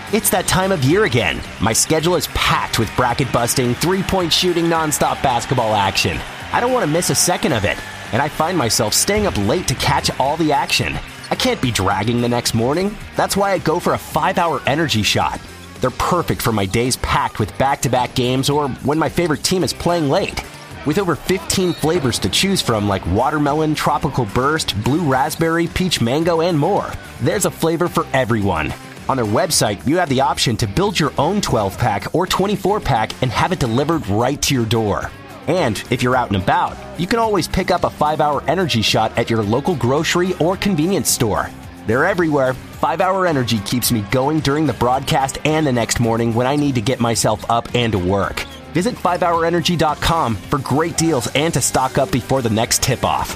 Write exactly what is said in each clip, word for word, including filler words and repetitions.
It's that time of year again. My schedule is packed with bracket-busting, three-point shooting, nonstop basketball action. I don't want to miss a second of it, and I find myself staying up late to catch all the action. I can't be dragging the next morning. That's why I go for a five-hour energy shot. They're perfect for my days packed with back-to-back games or when my favorite team is playing late. With over fifteen flavors to choose from like watermelon, tropical burst, blue raspberry, peach mango, and more, there's a flavor for everyone. On their website, you have the option to build your own twelve-pack or twenty-four pack and have it delivered right to your door. And if you're out and about, you can always pick up a five-hour energy shot at your local grocery or convenience store. They're everywhere. five-hour Energy keeps me going during the broadcast and the next morning when I need to get myself up and to work. Visit five hour energy dot com for great deals and to stock up before the next tip-off.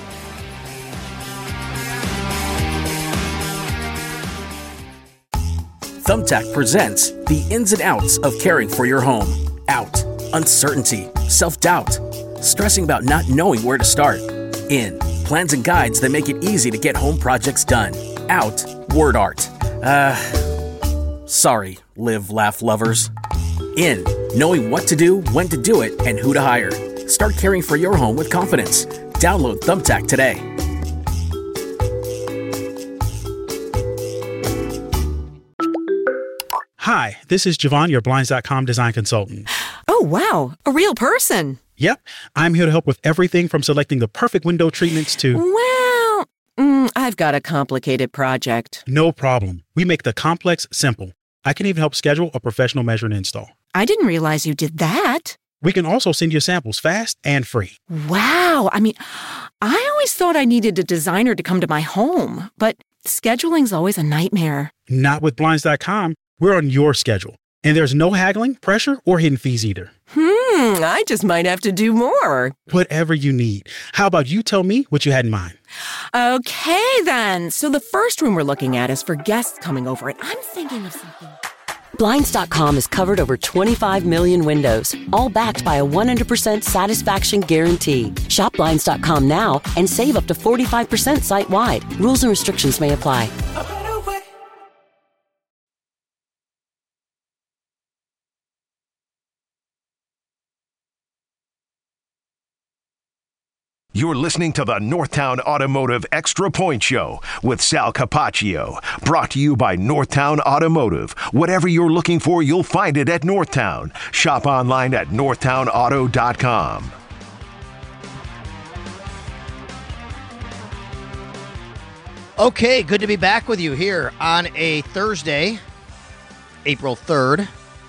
Thumbtack presents the ins and outs of caring for your home. Out, uncertainty, self-doubt, stressing about not knowing where to start. In, plans and guides that make it easy to get home projects done. Out, word art. Uh, sorry, live, laugh lovers. In, knowing what to do, when to do it, and who to hire. Start caring for your home with confidence. Download Thumbtack today. Hi, this is Javon, your Blinds dot com design consultant. Oh, wow. A real person. Yep. I'm here to help with everything from selecting the perfect window treatments to... Well, mm, I've got a complicated project. No problem. We make the complex simple. I can even help schedule a professional measure and install. I didn't realize you did that. We can also send you samples fast and free. Wow. I mean, I always thought I needed a designer to come to my home, but scheduling's always a nightmare. Not with Blinds dot com. We're on your schedule. And there's no haggling, pressure, or hidden fees either. Hmm, I just might have to do more. Whatever you need. How about you tell me what you had in mind? Okay, then. So the first room we're looking at is for guests coming over, and I'm thinking of something. Blinds dot com has covered over twenty-five million windows, all backed by a one hundred percent satisfaction guarantee. Shop Blinds dot com now and save up to forty-five percent site-wide. Rules and restrictions may apply. You're listening to the Northtown Automotive Extra Point Show with Sal Capaccio. Brought to you by Northtown Automotive. Whatever you're looking for, you'll find it at Northtown. Shop online at northtown auto dot com. Okay, good to be back with you here on a Thursday, April third,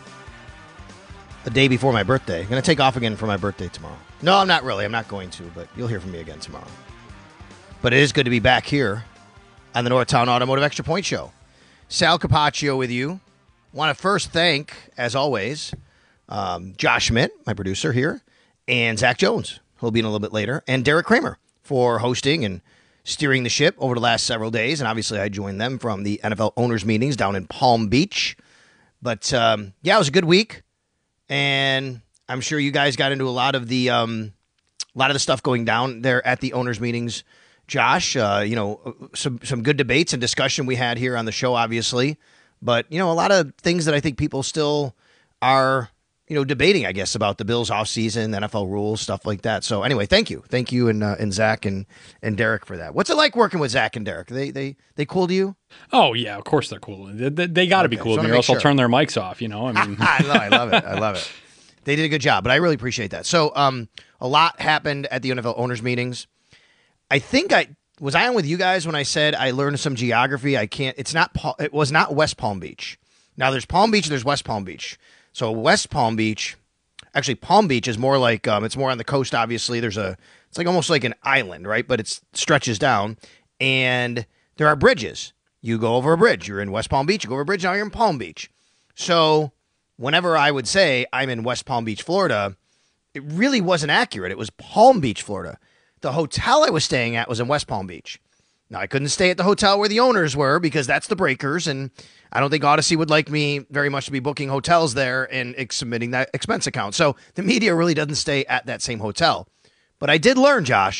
the day before my birthday. I'm going to take off again for my birthday tomorrow. No, I'm not really. I'm not going to, but you'll hear from me again tomorrow. But it is good to be back here on the Northtown Automotive Extra Point Show. Sal Capaccio with you. Want to first thank, as always, um, Josh Schmidt, my producer here, and Zach Jones, who'll be in a little bit later, and Derek Kramer for hosting and steering the ship over the last several days. And obviously I joined them from the N F L owners meetings down in Palm Beach. But um, yeah, it was a good week. And I'm sure you guys got into a lot of the um, a lot of the stuff going down there at the owners' meetings. Josh, uh, you know, some some good debates and discussion we had here on the show, obviously. But, you know, a lot of things that I think people still are, you know, debating, I guess, about the Bills offseason, N F L rules, stuff like that. So anyway, thank you. Thank you and uh, and Zach and, and Derek for that. What's it like working with Zach and Derek? They they they cool to you? Oh, yeah, of course they're cool. They, they, they got to okay, be cool to me, or else sure. I'll turn their mics off, you know? I mean, I, love, I love it. I love it. They did a good job, but I really appreciate that. So um, a lot happened at the N F L owners meetings. I think I was I on with you guys when I said I learned some geography. I can't. It's not. It was not West Palm Beach. Now there's Palm Beach. There's West Palm Beach. So West Palm Beach, actually Palm Beach is more like um, it's more on the coast. Obviously, there's a. It's like almost like an island, right? But it stretches down, and there are bridges. You go over a bridge. You're in West Palm Beach. You go over a bridge. Now you're in Palm Beach. So whenever I would say I'm in West Palm Beach, Florida, it really wasn't accurate. It was Palm Beach, Florida. The hotel I was staying at was in West Palm Beach. Now, I couldn't stay at the hotel where the owners were because that's the Breakers, and I don't think Odyssey would like me very much to be booking hotels there and ex- submitting that expense account. So the media really doesn't stay at that same hotel. But I did learn, Josh,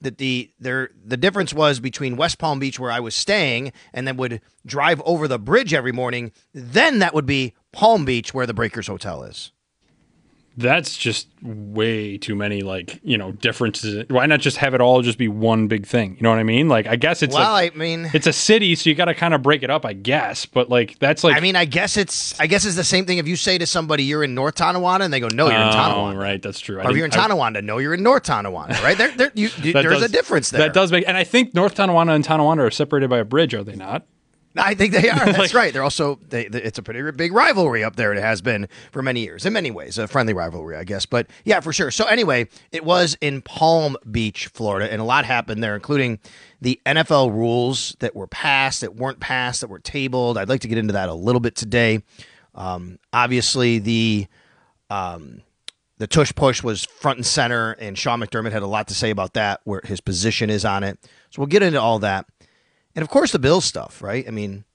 that the there the difference was between West Palm Beach, where I was staying, and then would drive over the bridge every morning. Then that would be Palm Beach, where the Breakers Hotel is. That's just way too many, like, you know, differences. Why not just have it all just be one big thing? You know what I mean? Like, I guess it's well, like, I mean, it's a city, so you got to kind of break it up, I guess. But like, that's like, I mean, I guess it's, I guess it's the same thing if you say to somebody you're in North Tonawanda and they go, no, you're in Tonawanda. Oh, right, that's true. Or if you're in Tonawanda, no, you're in North Tonawanda, right? There, there, you, you, there's does, a difference there. That does make, and I think North Tonawanda and Tonawanda are separated by a bridge, are they not? I think they are. That's like, right. They're also, they, they, it's a pretty big rivalry up there. It has been for many years, in many ways, a friendly rivalry, I guess. But yeah, for sure. So anyway, it was in Palm Beach, Florida, and a lot happened there, including the N F L rules that were passed, that weren't passed, that were tabled. I'd like to get into that a little bit today. Um, obviously, the um, the tush push was front and center, and Sean McDermott had a lot to say about that, where his position is on it. So we'll get into all that. And, of course, the Bills stuff, right? I mean,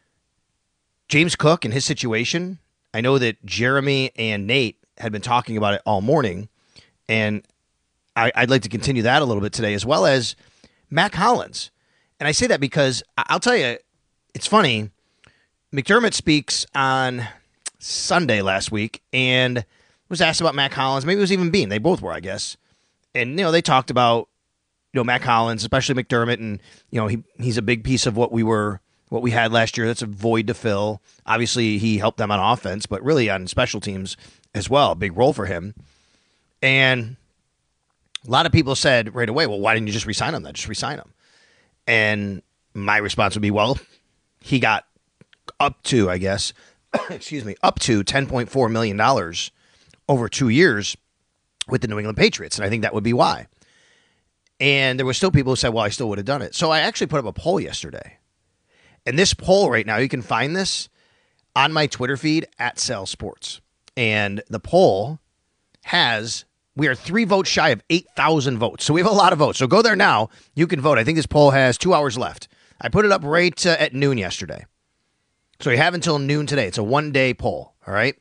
James Cook and his situation, I know that Jeremy and Nate had been talking about it all morning, and I, I'd like to continue that a little bit today, as well as Mack Hollins. And I say that because I'll tell you, it's funny. McDermott speaks on Sunday last week and was asked about Mack Hollins. Maybe it was even Bean. They both were, I guess. And, you know, they talked about, you know, Mack Hollins, especially McDermott, and, you know, he he's a big piece of what we were, what we had last year. That's a void to fill. Obviously, he helped them on offense, but really on special teams as well. A big role for him. And a lot of people said right away, well, why didn't you just re-sign him then? Just re-sign him. And my response would be, well, he got up to, I guess, excuse me, up to ten point four million dollars over two years with the New England Patriots. And I think that would be why. And there were still people who said, well, I still would have done it. So I actually put up a poll yesterday. And this poll right now, you can find this on my Twitter feed at Sal Sports. And the poll has, we are three votes shy of eight thousand votes. So we have a lot of votes. So go there now. You can vote. I think this poll has two hours left. I put it up right uh, at noon yesterday. So you have until noon today. It's a one-day poll, all right?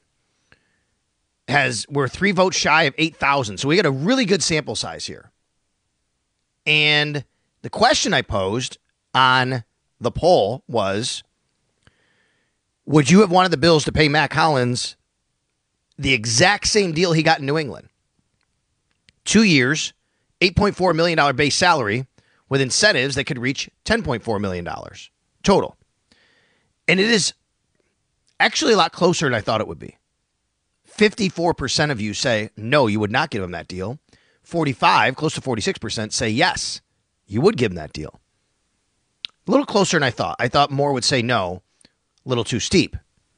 Has, we're three votes shy of eight thousand. So we got a really good sample size here. And the question I posed on the poll was, would you have wanted the Bills to pay Mack Hollins the exact same deal he got in New England? Two years, eight point four million dollars base salary with incentives that could reach ten point four million dollars total. And it is actually a lot closer than I thought it would be. fifty-four percent of you say, no, you would not give him that deal. forty-five, close to forty-six percent say yes, you would give him that deal. A little closer than I thought. I thought more would say no, a little too steep.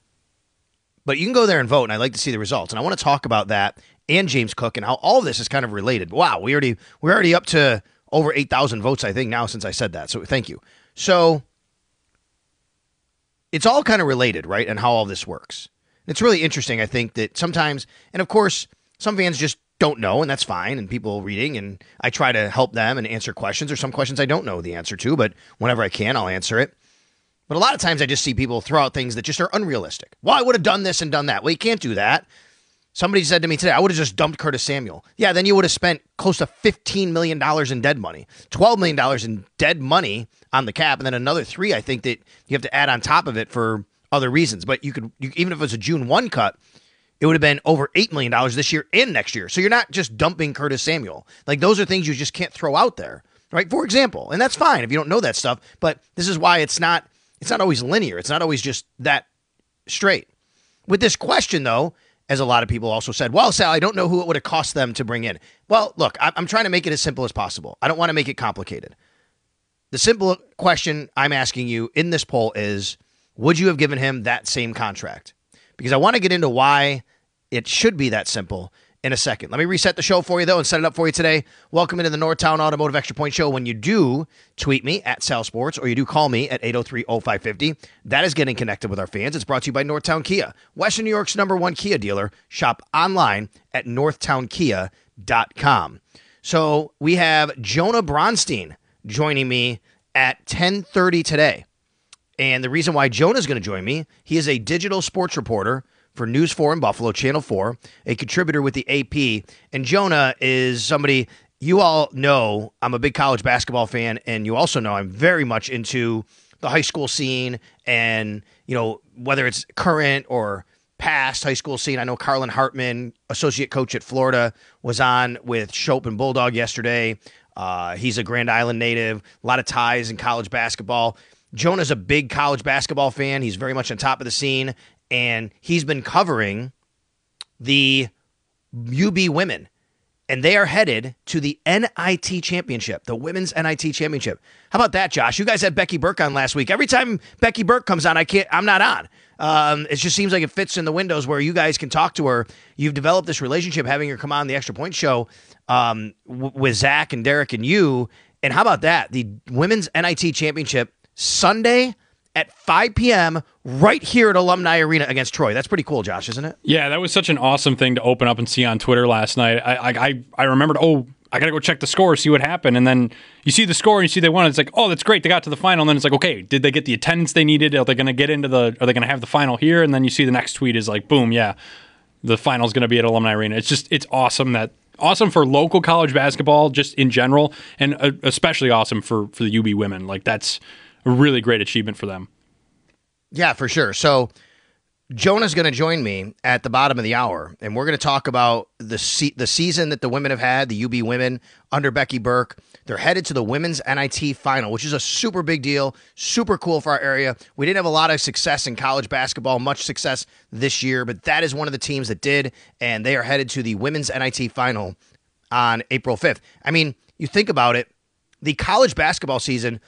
But you can go there and vote, and I'd like to see the results. And I want to talk about that and James Cook and how all of this is kind of related. Wow, we already, we're already up to over eight thousand votes, I think, now since I said that. So thank you. So it's all kind of related, right, and how all this works. It's really interesting, I think, that sometimes, and of course, some fans just don't know, and that's fine, and people reading, and I try to help them and answer questions. There's some questions I don't know the answer to, but whenever I can, I'll answer it. But a lot of times I just see people throw out things that just are unrealistic. Well, I would have done this and done that. Well, you can't do that. Somebody said to me today, I would have just dumped Curtis Samuel. Yeah, then you would have spent close to fifteen million dollars in dead money, twelve million dollars in dead money on the cap, and then another three, I think, that you have to add on top of it for other reasons. But you could, you, even if it was a June first cut, it would have been over eight million dollars this year and next year. So you're not just dumping Curtis Samuel. Like, those are things you just can't throw out there, right? For example, and that's fine if you don't know that stuff, but this is why it's not, it's not always linear. It's not always just that straight. With this question, though, as a lot of people also said, well, Sal, I don't know who it would have cost them to bring in. Well, look, I'm trying to make it as simple as possible. I don't want to make it complicated. The simple question I'm asking you in this poll is, would you have given him that same contract? Because I want to get into why it should be that simple in a second. Let me reset the show for you, though, and set it up for you today. Welcome into the Northtown Automotive Extra Point Show. When you do tweet me at Sal Sports, or you do call me at eight oh three oh five five oh, that is getting connected with our fans. It's brought to you by Northtown Kia, Western New York's number one Kia dealer. Shop online at northtown kia dot com. So we have Jonah Bronstein joining me at ten thirty today. And the reason why Jonah's going to join me, he is a digital sports reporter for News four in Buffalo, Channel four, a contributor with the A P. And Jonah is somebody, you all know I'm a big college basketball fan, and you also know I'm very much into the high school scene and, you know, whether it's current or past high school scene. I know Carlin Hartman, associate coach at Florida, was on with Shope and Bulldog yesterday. Uh, he's a Grand Island native, a lot of ties in college basketball. Jonah's a big college basketball fan. He's very much on top of the scene, and he's been covering the U B women, and they are headed to the N I T championship, the women's N I T championship. How about that, Josh? You guys had Becky Burke on last week. Every time Becky Burke comes on, I can't, I'm not on. Um, it just seems like it fits in the windows where you guys can talk to her. You've developed this relationship, having her come on the Extra Point Show um, w- with Zach and Derek and you. And how about that? The women's N I T championship Sunday at five p.m. right here at Alumni Arena against Troy. That's pretty cool, Josh, isn't it? Yeah, that was such an awesome thing to open up and see on Twitter last night. I I, I remembered, oh, I got to go check the score, see what happened. And then you see the score and you see they won. It's like, oh, that's great. They got to the final. And then it's like, okay, did they get the attendance they needed? Are they going to get into the, are they going to have the final here? And then you see the next tweet is like, boom, yeah, the final's going to be at Alumni Arena. It's just, it's awesome that, awesome for local college basketball just in general, and uh, especially awesome for, for the U B women. Like, that's a really great achievement for them. Yeah, for sure. So Jonah's going to join me at the bottom of the hour, and we're going to talk about the se- the season that the women have had, the U B women under Becky Burke. They're headed to the women's N I T final, which is a super big deal, super cool for our area. We didn't have a lot of success in college basketball, much success this year, but that is one of the teams that did, and they are headed to the women's N I T final on April fifth. I mean, you think about it, the college basketball season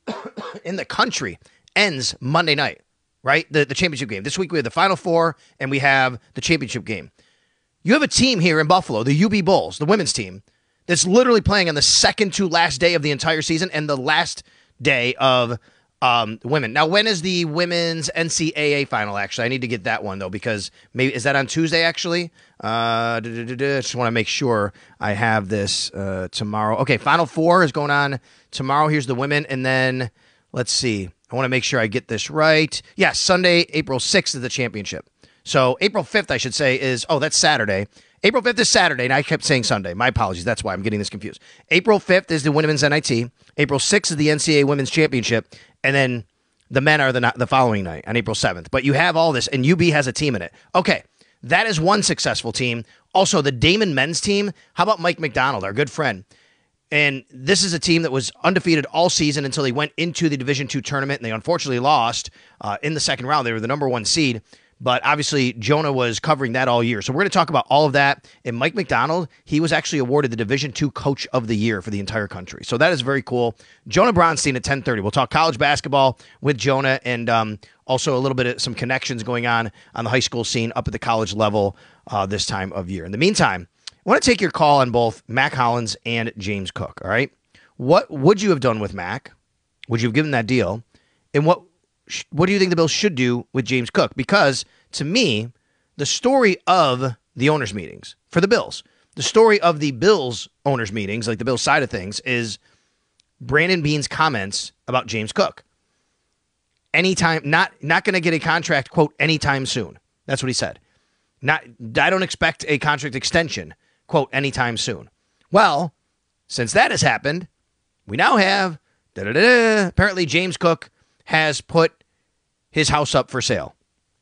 in the country ends Monday night. Right? The the championship game. This week we have the Final Four and we have the championship game. You have a team here in Buffalo, the U B Bulls, the women's team, that's literally playing on the second to last day of the entire season and the last day of um, women. Now, when is the women's N C double A final, actually? I need to get that one, though, because maybe, is that on Tuesday, actually? Uh, just want to make sure I have this uh, tomorrow. Okay, Final Four is going on tomorrow. Here's the women, and then, let's see. I want to make sure I get this right. Yes, yeah, Sunday, April sixth is the championship. So April fifth, I should say, is, oh, that's Saturday. April fifth is Saturday, and I kept saying Sunday. My apologies. That's why I'm getting this confused. April fifth is the women's N I T. April sixth is the N C double A women's championship. And then the men are the, the following night on April seventh. But you have all this, and U B has a team in it. Okay, that is one successful team. Also, the Damon men's team. How about Mike McDonald, our good friend? And this is a team that was undefeated all season until they went into the Division two tournament, and they unfortunately lost uh, in the second round. They were the number one seed, but obviously Jonah was covering that all year. So we're going to talk about all of that. And Mike McDonald, he was actually awarded the Division two Coach of the Year for the entire country. So that is very cool. Jonah Bronstein at ten thirty. We'll talk college basketball with Jonah, and um, also a little bit of some connections going on on the high school scene up at the college level uh, this time of year. In the meantime, I want to take your call on both Mack Hollins and James Cook, all right? What would you have done with Mack? Would you have given that deal? And what what do you think the Bills should do with James Cook? Because, to me, the story of the owners' meetings for the Bills, the story of the Bills' owners' meetings, like the Bills' side of things, is Brandon Beane's comments about James Cook. Anytime, not, not going to get a contract, quote, anytime soon. That's what he said. Not, I don't expect a contract extension, quote, anytime soon. Well, since that has happened, we now have, da-da-da-da, apparently James Cook has put his house up for sale.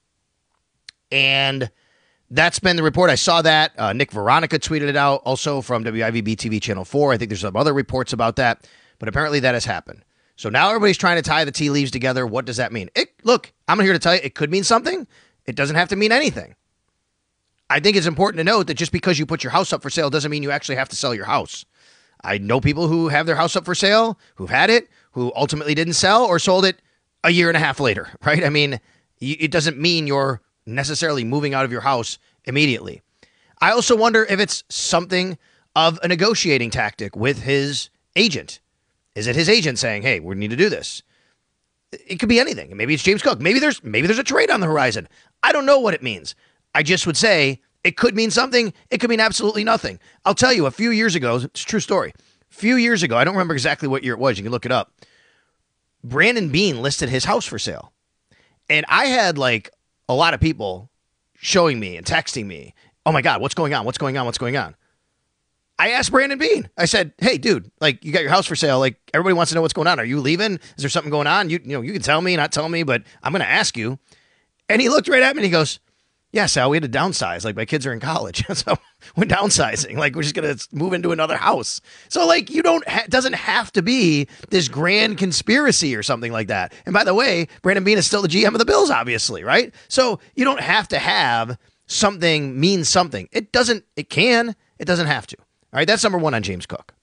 And that's been the report. I saw that. Uh, Nick Veronica tweeted it out, also from W I V B T V Channel four. I think there's some other reports about that, but apparently that has happened. So now everybody's trying to tie the tea leaves together. What does that mean? It, look, I'm here to tell you, it could mean something. It doesn't have to mean anything. I think it's important to note that just because you put your house up for sale doesn't mean you actually have to sell your house. I know people who have their house up for sale, who've had it, who ultimately didn't sell or sold it a year and a half later, right? I mean, it doesn't mean you're necessarily moving out of your house immediately. I also wonder if it's something of a negotiating tactic with his agent. Is it his agent saying, hey, we need to do this? It could be anything. Maybe it's James Cook. Maybe there's maybe there's a trade on the horizon. I don't know what it means. I just would say it could mean something. It could mean absolutely nothing. I'll tell you, a few years ago, it's a true story. A few years ago, I don't remember exactly what year it was. You can look it up. Brandon Beane listed his house for sale. And I had like a lot of people showing me and texting me, oh my God, what's going on? What's going on? What's going on? I asked Brandon Beane. I said, hey, dude, like, you got your house for sale. Like, everybody wants to know what's going on. Are you leaving? Is there something going on? You, you know, you can tell me, not tell me, but I'm going to ask you. And he looked right at me and he goes, yeah, Sal, we had to downsize. Like, my kids are in college. So we're downsizing. Like, we're just going to move into another house. So, like, you don't, ha- doesn't have to be this grand conspiracy or something like that. And by the way, Brandon Beane is still the G M of the Bills, obviously, right? So you don't have to have something mean something. It doesn't, it can, it doesn't have to. All right, that's number one on James Cook.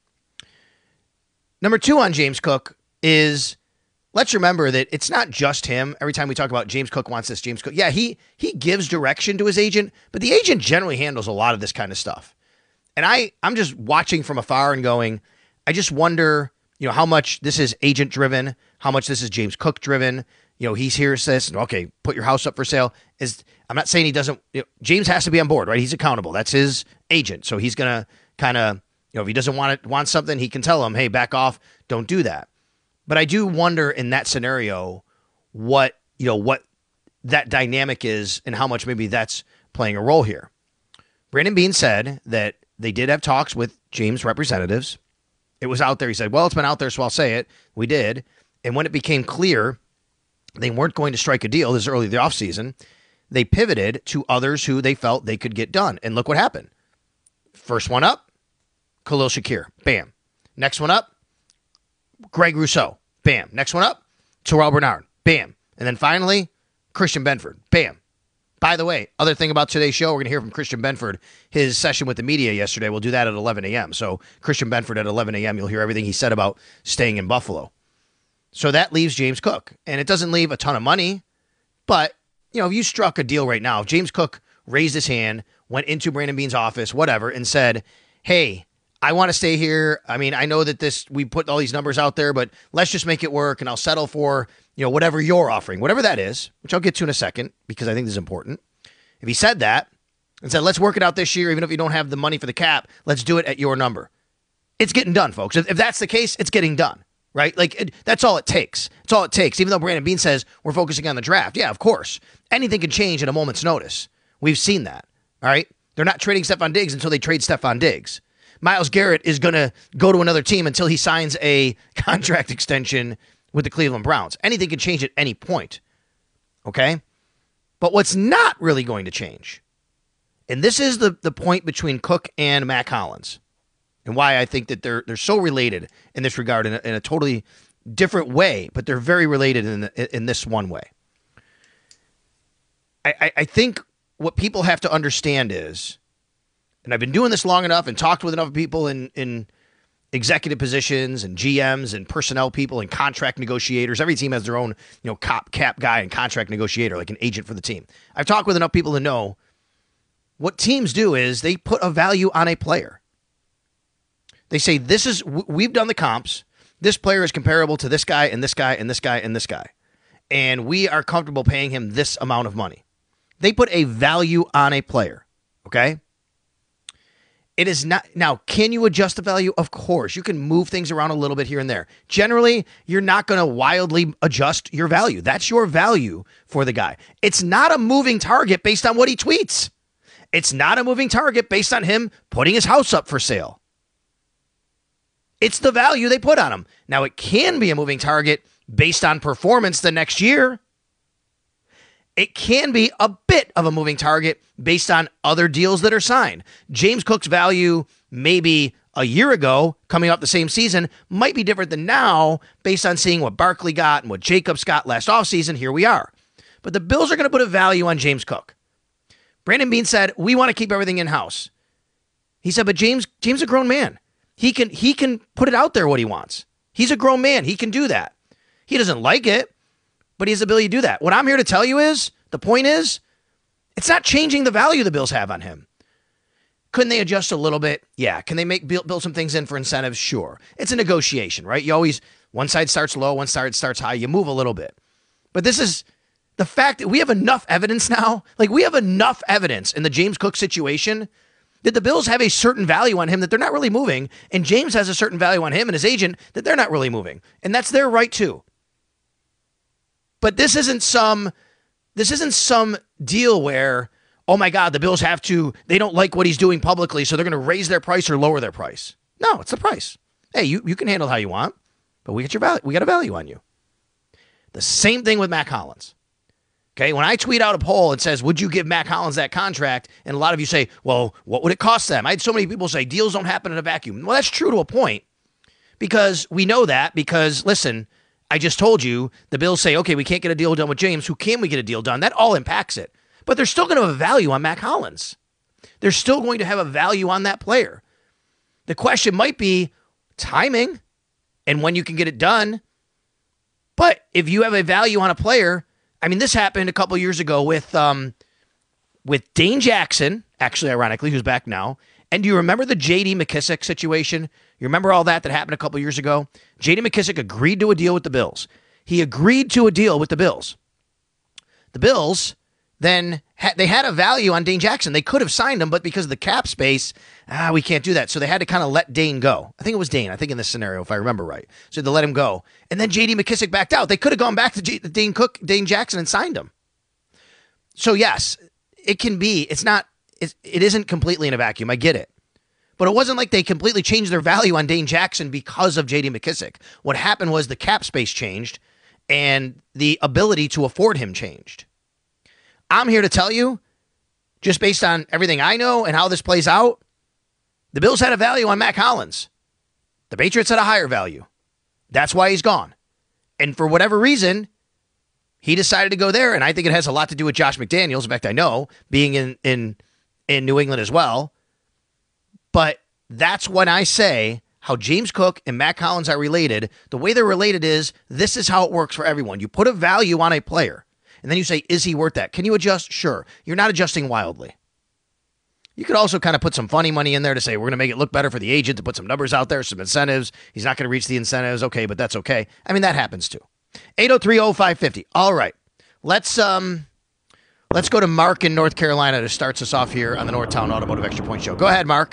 Number two on James Cook is, let's remember that it's not just him. Every time we talk about James Cook wants this, James Cook, yeah, he he gives direction to his agent, but the agent generally handles a lot of this kind of stuff. And I, I'm just watching from afar and going, I just wonder, you know, how much this is agent driven, how much this is James Cook driven. You know, he's here, says, okay, put your house up for sale. Is I'm not saying he doesn't, you know, James has to be on board, right? He's accountable. That's his agent. So he's going to kind of, you know, if he doesn't want it, want something, he can tell him, hey, back off, don't do that. But I do wonder in that scenario what, you know, what that dynamic is and how much maybe that's playing a role here. Brandon Beane said that they did have talks with James representatives. It was out there. He said, well, it's been out there, so I'll say it. We did. And when it became clear they weren't going to strike a deal this early in the offseason, they pivoted to others who they felt they could get done. And look what happened. First one up, Khalil Shakir. Bam. Next one up, Greg Rousseau. Bam. Next one up, Terrell Bernard. Bam. And then finally, Christian Benford. Bam. By the way, other thing about today's show, we're going to hear from Christian Benford, his session with the media yesterday. We'll do that at eleven a.m. So Christian Benford at eleven a.m., you'll hear everything he said about staying in Buffalo. So that leaves James Cook. And it doesn't leave a ton of money, but, you know, if you struck a deal right now, if James Cook raised his hand, went into Brandon Beane's office, whatever, and said, hey, I want to stay here. I mean, I know that this, we put all these numbers out there, but let's just make it work and I'll settle for, you know, whatever you're offering, whatever that is, which I'll get to in a second because I think this is important. If he said that and said, let's work it out this year, even if you don't have the money for the cap, let's do it at your number. It's getting done, folks. If, if that's the case, it's getting done, right? Like, it, that's all it takes. It's all it takes. Even though Brandon Beane says we're focusing on the draft. Yeah, of course. Anything can change at a moment's notice. We've seen that, all right? They're not trading Stephon Diggs until they trade Stephon Diggs. Myles Garrett is going to go to another team until he signs a contract extension with the Cleveland Browns. Anything can change at any point, okay? But what's not really going to change, and this is the, the point between Cook and Mack Hollins, and why I think that they're they're so related in this regard in a, in a totally different way, but they're very related in the, in this one way. I, I, I think what people have to understand is, and I've been doing this long enough and talked with enough people in, in executive positions and G Ms and personnel people and contract negotiators. Every team has their own, you know, cop, cap guy and contract negotiator, like an agent for the team. I've talked with enough people to know what teams do is they put a value on a player. They say, this is, we've done the comps. This player is comparable to this guy and this guy and this guy and this guy. And we are comfortable paying him this amount of money. They put a value on a player. Okay. It is not, now, can you adjust the value? Of course. You can move things around a little bit here and there. Generally, you're not going to wildly adjust your value. That's your value for the guy. It's not a moving target based on what he tweets. It's not a moving target based on him putting his house up for sale. It's the value they put on him. Now, it can be a moving target based on performance the next year. It can be a bit of a moving target based on other deals that are signed. James Cook's value maybe a year ago, coming off the same season, might be different than now based on seeing what Barkley got and what Jacobs got last offseason. Here we are. But the Bills are going to put a value on James Cook. Brandon Beane said, we want to keep everything in-house. He said, but James, James is a grown man. He can, he can put it out there what he wants. He's a grown man. He can do that. He doesn't like it, but he has the ability to do that. What I'm here to tell you is, the point is, it's not changing the value the Bills have on him. Couldn't they adjust a little bit? Yeah. Can they make build, build some things in for incentives? Sure. It's a negotiation, right? You always, one side starts low, one side starts high. You move a little bit. But this is the fact that we have enough evidence now. Like, we have enough evidence in the James Cook situation that the Bills have a certain value on him that they're not really moving. And James has a certain value on him and his agent that they're not really moving. And that's their right too. But this isn't some, this isn't some deal where, oh my God, the Bills have to, they don't like what he's doing publicly, so they're going to raise their price or lower their price. No, it's the price. Hey, you, you can handle it how you want, but we get your value. We got a value on you. The same thing with Mack Hollins. Okay, when I tweet out a poll and says, would you give Mack Hollins that contract? And a lot of you say, well, what would it cost them? I had so many people say deals don't happen in a vacuum. Well, that's true to a point because we know that because, listen, I just told you the Bills say, okay, we can't get a deal done with James. Who can we get a deal done? That all impacts it. But they're still going to have a value on Mack Hollins. They're still going to have a value on that player. The question might be timing and when you can get it done. But if you have a value on a player, I mean, this happened a couple years ago with um, with Dane Jackson, actually, ironically, who's back now. And do you remember the J D McKissick situation? You remember all that that happened a couple years ago? J D McKissick agreed to a deal with the Bills. He agreed to a deal with the Bills. The Bills then ha- they had a value on Dane Jackson. They could have signed him, but because of the cap space, ah, we can't do that. So they had to kind of let Dane go. I think it was Dane, I think in this scenario, if I remember right. So they let him go. And then J D McKissick backed out. They could have gone back to J- Dane Cook, Dane Jackson and signed him. So yes, it can be. It's not, it's, it isn't completely in a vacuum. I get it. But it wasn't like they completely changed their value on Dane Jackson because of J D McKissick. What happened was the cap space changed and the ability to afford him changed. I'm here to tell you, just based on everything I know and how this plays out, the Bills had a value on Mack Hollins. The Patriots had a higher value. That's why he's gone. And for whatever reason, he decided to go there, and I think it has a lot to do with Josh McDaniels. In fact, I know, being in, in, in New England as well. But that's when I say how James Cook and Mack Hollins are related. The way they're related is this is how it works for everyone. You put a value on a player. And then you say, is he worth that? Can you adjust? Sure. You're not adjusting wildly. You could also kind of put some funny money in there to say, we're going to make it look better for the agent, to put some numbers out there, some incentives. He's not going to reach the incentives. Okay, but that's okay. I mean, that happens too. eight oh three oh five five oh. All right. Let's um, let's go to Mark in North Carolina to start us off here on the Northtown Automotive Extra Point Show. Go ahead, Mark.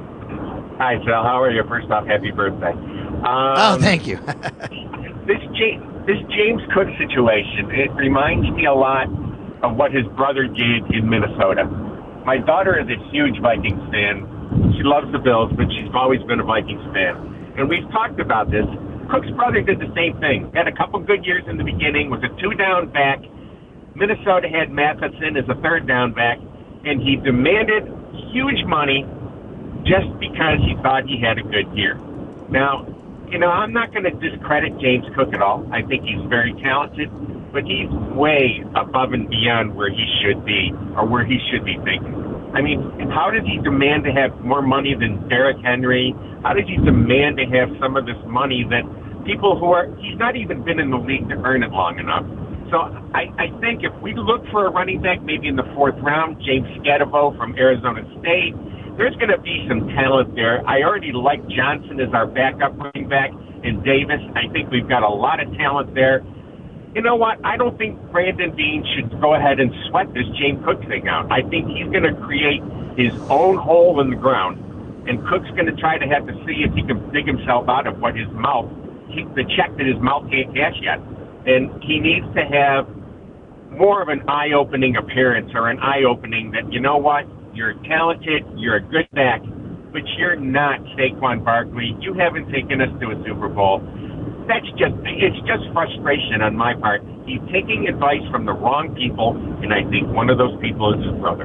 Hi, Sal. How are you? First off, happy birthday. Um, oh, thank you. this James, this James Cook situation, it reminds me a lot of what his brother did in Minnesota. My daughter is a huge Vikings fan. She loves the Bills, but she's always been a Vikings fan. And we've talked about this. Cook's brother did the same thing. Had a couple good years in the beginning, was a two-down back. Minnesota had Matheson as a third-down back, and he demanded huge money just because he thought he had a good year. Now, you know, I'm not going to discredit James Cook at all. I think he's very talented, but he's way above and beyond where he should be or where he should be thinking. I mean, how does he demand to have more money than Derrick Henry? How does he demand to have some of this money that people who are, he's not even been in the league to earn it long enough. So I, I think if we look for a running back, maybe in the fourth round, James Scatterbo from Arizona State, there's going to be some talent there. I already like Johnson as our backup running back and Davis. I think we've got a lot of talent there. You know what? I don't think Brandon Beane should go ahead and sweat this James Cook thing out. I think he's going to create his own hole in the ground, and Cook's going to try to have to see if he can dig himself out of what his mouth, he, the check that his mouth can't cash yet. And he needs to have more of an eye-opening appearance or an eye-opening that, you know what? You're talented, you're a good back, but you're not Saquon Barkley. You haven't taken us to a Super Bowl. That's just, it's just frustration on my part. He's taking advice from the wrong people, and I think one of those people is his brother.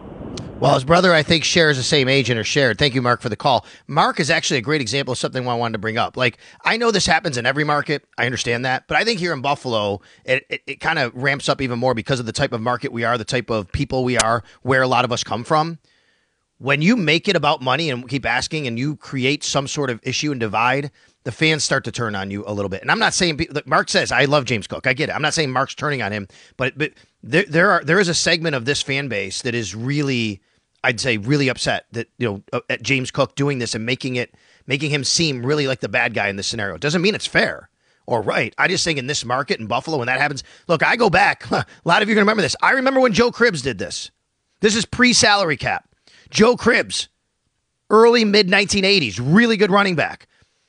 Well, his brother, I think, shares the same agent or shared. Thank you, Mark, for the call. Mark is actually a great example of something I wanted to bring up. Like, I know this happens in every market. I understand that. But I think here in Buffalo, it, it, it kind of ramps up even more because of the type of market we are, the type of people we are, where a lot of us come from. When you make it about money and keep asking and you create some sort of issue and divide, the fans start to turn on you a little bit. And I'm not saying, Mark says, I love James Cook. I get it. I'm not saying Mark's turning on him, but but there there are there is a segment of this fan base that is really, I'd say, really upset that, you know, at James Cook doing this and making it, making him seem really like the bad guy in this scenario. It doesn't mean it's fair or right. I just think in this market in Buffalo, when that happens, look, I go back. A lot of you are going to remember this. I remember when Joe Cribbs did this. This is pre-salary cap. Joe Cribbs, early mid nineteen eighties, really good running back.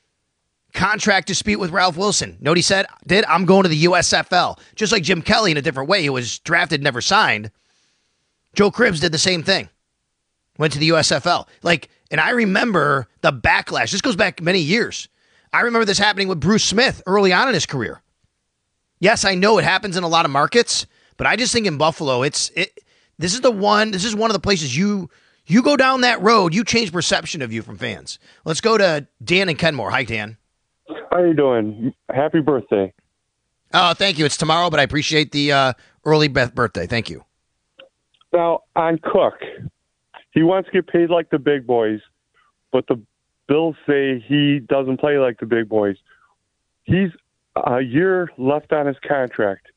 Contract dispute with Ralph Wilson. Know what he said? Did I'm going to the U S F L. Just like Jim Kelly in a different way, who was drafted, never signed. Joe Cribbs did the same thing. Went to the U S F L. Like, and I remember the backlash. This goes back many years. I remember this happening with Bruce Smith early on in his career. Yes, I know it happens in a lot of markets, but I just think in Buffalo, it's it. This is the one. This is one of the places you you go down that road, you change perception of you from fans. Let's go to Dan and Kenmore. Hi, Dan. How are you doing? Happy birthday. Oh, thank you. It's tomorrow, but I appreciate the uh, early birthday. Thank you. Now, on Cook, he wants to get paid like the big boys, but the Bills say he doesn't play like the big boys. He's a year left on his contract.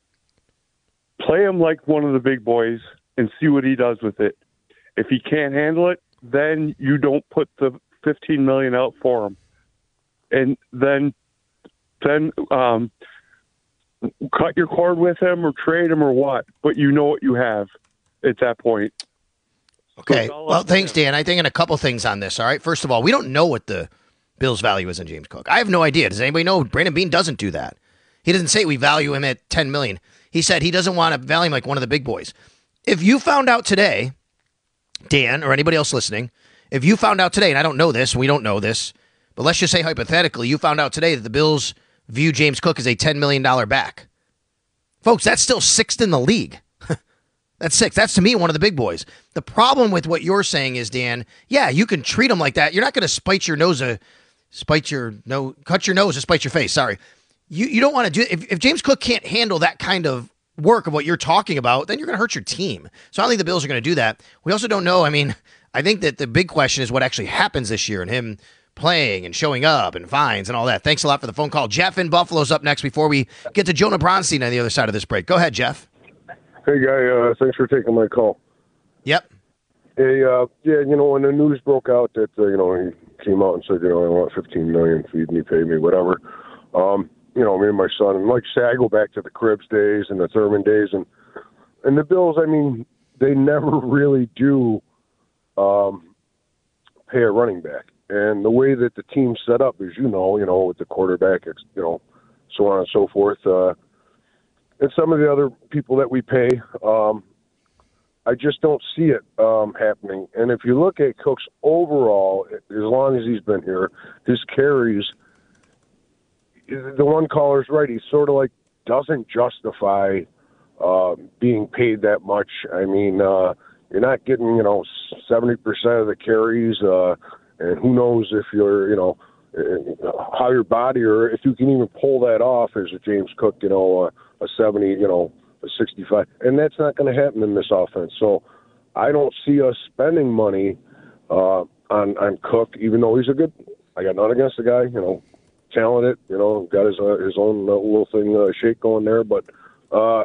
Play him like one of the big boys and see what he does with it. If he can't handle it, then you don't put the fifteen million dollars out for him. And then then um, cut your cord with him or trade him or what. But you know what you have at that point. Okay. Well, thanks, Dan. I think in a couple things on this, all right? First of all, we don't know what the Bills' value is in James Cook. I have no idea. Does anybody know? Brandon Beane doesn't do that. He doesn't say we value him at ten million dollars. He said he doesn't want to value him like one of the big boys. If you found out today, Dan, or anybody else listening, if you found out today, and I don't know this, we don't know this, but let's just say hypothetically, you found out today that the Bills view James Cook as a ten million dollars back. Folks, that's still sixth in the league. That's six. That's, to me, one of the big boys. The problem with what you're saying is, Dan, yeah, you can treat him like that. You're not going to spite your nose, uh, spite your no, cut your nose, or spite your face. Sorry, you you don't want to do it. If, if James Cook can't handle that kind of work of what you're talking about, then you're going to hurt your team. So I don't think the Bills are going to do that. We also don't know. I mean, I think that the big question is what actually happens this year and him playing and showing up and fines and all that. Thanks a lot for the phone call. Jeff in Buffalo's up next before we get to Jonah Bronstein on the other side of this break. Go ahead, Jeff. Hey, guy, uh, thanks for taking my call. Yep. Hey, uh, yeah, you know, when the news broke out that, uh, you know, he came out and said, you know, I want fifteen million dollars, feed me, pay me, whatever. Um, you know, me and my son, and like I say, I go back to the Cribbs days and the Thurman days, and and the Bills, I mean, they never really do um, pay a running back. And the way that the team's set up, as you know, you know, with the quarterback, you know, so on and so forth, uh, and some of the other people that we pay, um, I just don't see it um, happening. And if you look at Cook's overall, as long as he's been here, his carries, the one caller's right. He sort of like doesn't justify uh, being paid that much. I mean, uh, you're not getting, you know, seventy percent of the carries, uh, and who knows if you're, you know, how your body or if you can even pull that off as a James Cook, you know, uh, a seventy, you know, a sixty-five. And that's not going to happen in this offense. So I don't see us spending money uh, on, on Cook, even though he's a good – I got nothing against the guy, you know, talented, you know, got his uh, his own uh, little thing, uh, shake going there. But uh,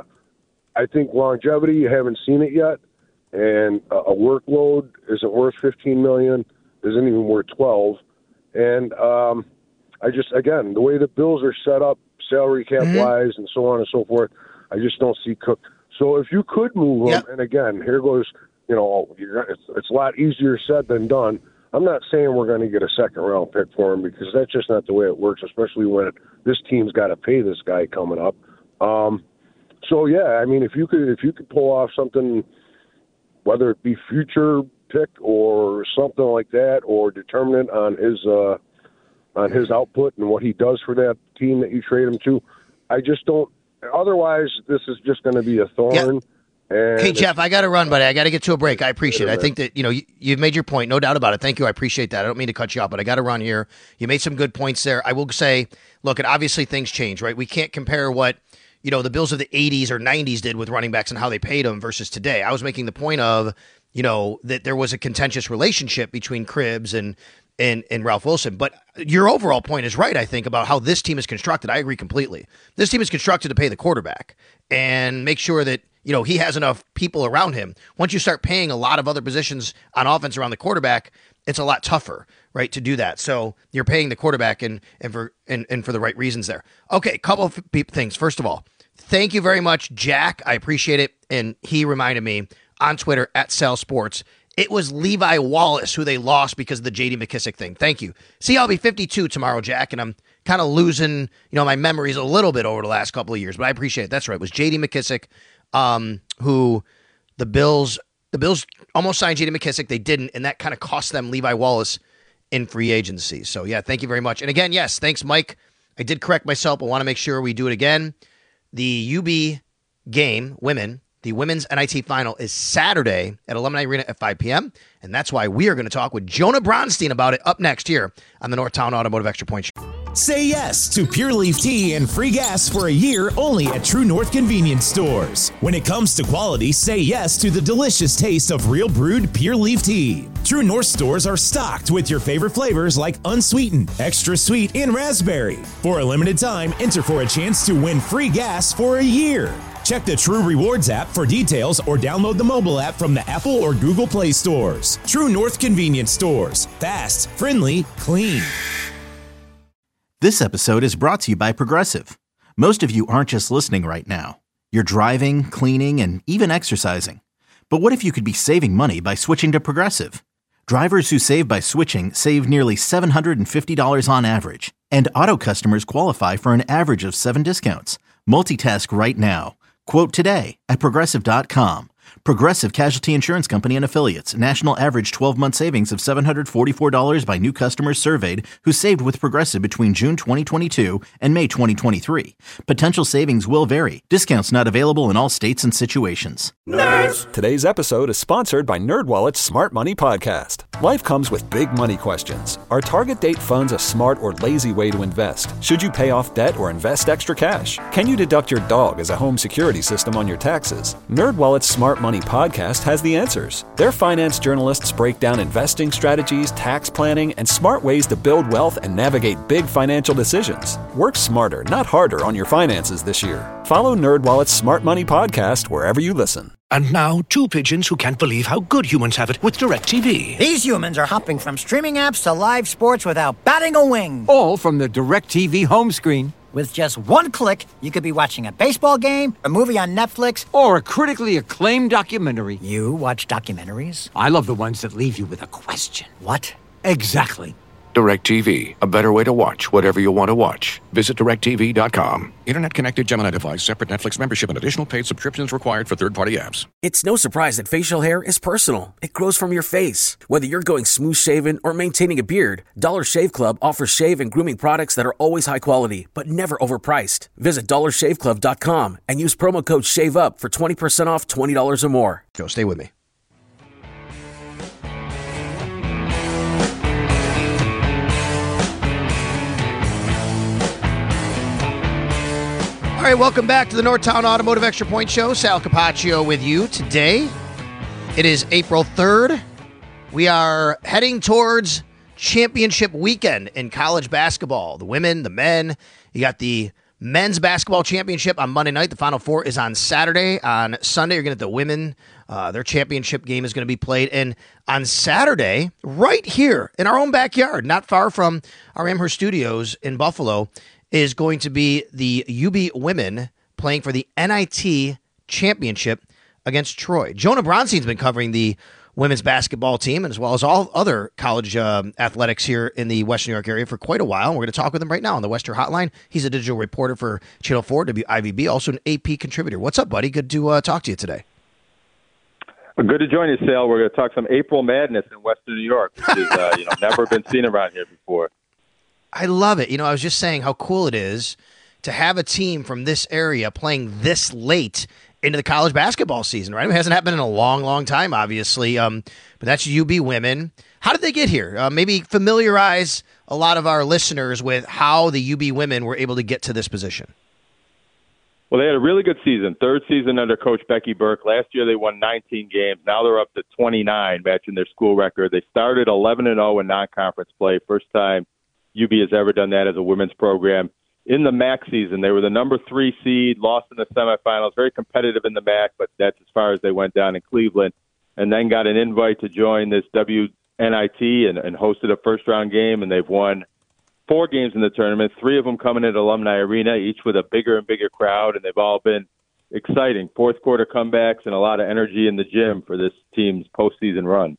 I think longevity, you haven't seen it yet. And uh, a workload isn't worth fifteen million dollars, isn't even worth twelve. And um, I just, again, the way the Bills are set up, salary cap mm-hmm. wise, and so on and so forth, I just don't see Cook. So if you could move him, yep. and again, here goes, you know, you're, it's, it's a lot easier said than done. I'm not saying we're going to get a second round pick for him because that's just not the way it works, especially when this team's got to pay this guy coming up. Um, so yeah, I mean, if you could, if you could pull off something, whether it be future pick or something like that, or determinant on his uh, on his output and what he does for that team that you trade him to, I just don't. Otherwise, this is just going to be a thorn. Yep. And hey, Jeff, I got to run, buddy. I got to get to a break. I appreciate it. I think that, you know, you, you've made your point. No doubt about it. Thank you. I appreciate that. I don't mean to cut you off, but I got to run here. You made some good points there. I will say, look, and obviously things change, right? We can't compare what, you know, the Bills of the eighties or nineties did with running backs and how they paid them versus today. I was making the point of, you know, that there was a contentious relationship between Cribbs and and and Ralph Wilson. But your overall point is right, I think, about how this team is constructed. I agree completely. This team is constructed to pay the quarterback and make sure that, you know, he has enough people around him. Once you start paying a lot of other positions on offense around the quarterback, it's a lot tougher, right, to do that. So you're paying the quarterback and and for and, and for the right reasons there. Okay, couple of things. First of all, thank you very much, Jack. I appreciate it. And he reminded me on Twitter at Sal Sports, it was Levi Wallace who they lost because of the J D McKissick thing. Thank you. See, I'll be fifty-two tomorrow, Jack, and I'm kind of losing, you know, my memories a little bit over the last couple of years, but I appreciate it. That's right. It was J D McKissick, um, who the Bills The Bills almost signed J D McKissic. They didn't, and that kind of cost them Levi Wallace in free agency. So, yeah, thank you very much. And again, yes, thanks, Mike. I did correct myself. I want to make sure we do it again. The U B game, women, the women's N I T final is Saturday at Alumni Arena at five p.m., and that's why we are going to talk with Jonah Bronstein about it up next here on the Northtown Automotive Extra Point Show. Say yes to Pure Leaf Tea and free gas for a year only at True North Convenience Stores. When it comes to quality, say yes to the delicious taste of real brewed Pure Leaf Tea. True North stores are stocked with your favorite flavors like unsweetened, extra sweet, and raspberry. For a limited time, enter for a chance to win free gas for a year. Check the True Rewards app for details or download the mobile app from the Apple or Google Play stores. True North Convenience Stores. Fast, friendly, clean. This episode is brought to you by Progressive. Most of you aren't just listening right now. You're driving, cleaning, and even exercising. But what if you could be saving money by switching to Progressive? Drivers who save by switching save nearly seven hundred fifty dollars on average. And auto customers qualify for an average of seven discounts. Multitask right now. Quote today at Progressive dot com. Progressive Casualty Insurance Company and Affiliates. National average twelve-month savings of seven hundred forty-four dollars by new customers surveyed who saved with Progressive between June twenty twenty-two and May twenty twenty-three. Potential savings will vary. Discounts not available in all states and situations. Nerds! Today's episode is sponsored by NerdWallet's Smart Money Podcast. Life comes with big money questions. Are target date funds a smart or lazy way to invest? Should you pay off debt or invest extra cash? Can you deduct your dog as a home security system on your taxes? NerdWallet's Smart Money Podcast has the answers. Their finance journalists break down investing strategies, tax planning, and smart ways to build wealth and navigate big financial decisions. Work smarter, not harder on your finances this year. Follow NerdWallet's Smart Money Podcast wherever you listen. And now, two pigeons who can't believe how good humans have it with DirecTV. These humans are hopping from streaming apps to live sports without batting a wing. All from the DirecTV home screen. With just one click, you could be watching a baseball game, a movie on Netflix, or a critically acclaimed documentary. You watch documentaries? I love the ones that leave you with a question. What? Exactly. DirecTV, a better way to watch whatever you want to watch. Visit direct T V dot com. Internet-connected Gemini device, separate Netflix membership, and additional paid subscriptions required for third-party apps. It's no surprise that facial hair is personal. It grows from your face. Whether you're going smooth-shaven or maintaining a beard, Dollar Shave Club offers shave and grooming products that are always high quality, but never overpriced. Visit dollar shave club dot com and use promo code SHAVEUP for twenty percent off twenty dollars or more. Go, stay with me. All right, welcome back to the Northtown Automotive Extra Point Show. Sal Capaccio with you today. It is April third. We are heading towards championship weekend in college basketball. The women, the men. You got the men's basketball championship on Monday night. The Final Four is on Saturday. On Sunday, you're going to get the women. Uh, their championship game is going to be played. And on Saturday, right here in our own backyard, not far from our Amherst studios in Buffalo, is going to be the U B women playing for the N I T championship against Troy. Jonah Bronstein's been covering the women's basketball team as well as all other college um, athletics here in the Western New York area for quite a while. And we're going to talk with him right now on the Western Hotline. He's a digital reporter for Channel four, W I V B, also an A P contributor. What's up, buddy? Good to uh, talk to you today. Good to join you, Sal. We're going to talk some April Madness in Western New York, which is uh, you know never been seen around here before. I love it. You know, I was just saying how cool it is to have a team from this area playing this late into the college basketball season, right? It hasn't happened in a long, long time, obviously. Um, but that's U B women. How did they get here? Uh, maybe familiarize a lot of our listeners with how the U B women were able to get to this position. Well, they had a really good season, third season under Coach Becky Burke. Last year they won nineteen games. Now they're up to twenty-nine, matching their school record. They started eleven and oh in non-conference play, first time U B has ever done that as a women's program. In the M A C season, they were the number three seed, lost in the semifinals, very competitive in the M A C, but that's as far as they went down in Cleveland, and then got an invite to join this W N I T and, and hosted a first-round game, and they've won four games in the tournament, three of them coming at Alumni Arena, each with a bigger and bigger crowd, and they've all been exciting fourth-quarter comebacks and a lot of energy in the gym for this team's postseason run.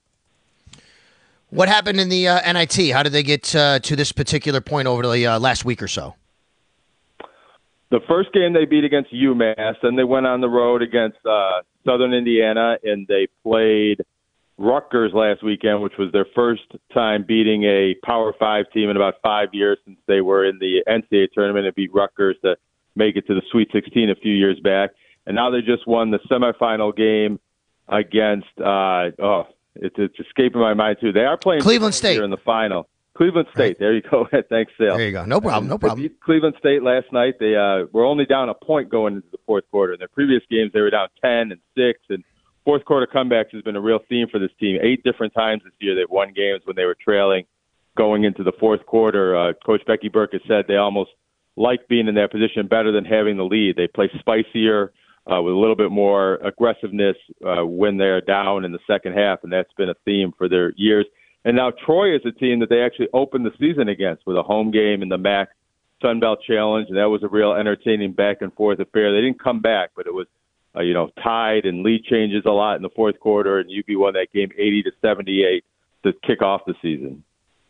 What happened in the uh, N I T? How did they get uh, to this particular point over the uh, last week or so? the first game they beat against UMass, then they went on the road against uh, Southern Indiana, and they played Rutgers last weekend, which was their first time beating a Power Five team in about five years since they were in the N C double A tournament and beat Rutgers to make it to the Sweet sixteen a few years back. And now they just won the semifinal game against, uh, oh, it's, it's escaping my mind, too. They are playing Cleveland State here in the final. Cleveland State. There you go. Thanks, Sale. There you go. No problem. No problem. They beat Cleveland State last night. They uh, were only down a point going into the fourth quarter. In their previous games, they were down ten and six. And fourth quarter comebacks has been a real theme for this team. Eight different times this year they've won games when they were trailing going into the fourth quarter. Uh, Coach Becky Burke has said they almost like being in that position better than having the lead. They play spicier uh, with a little bit more aggressiveness uh, when they're down in the second half, and that's been a theme for their years. And now Troy is a team that they actually opened the season against with a home game in the M A C Sun Belt Challenge, and that was a real entertaining back-and-forth affair. They didn't come back, but it was, uh, you know, tied and lead changes a lot in the fourth quarter, and U B won that game eighty to seventy-eight to kick off the season.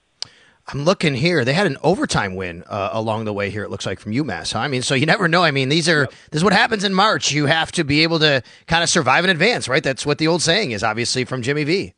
I'm looking here. They had an overtime win uh, along the way here, it looks like, from UMass. Huh? I mean, so you never know. I mean, these are this is what happens in March. You have to be able to kind of survive in advance, right? That's what the old saying is, obviously, from Jimmy V.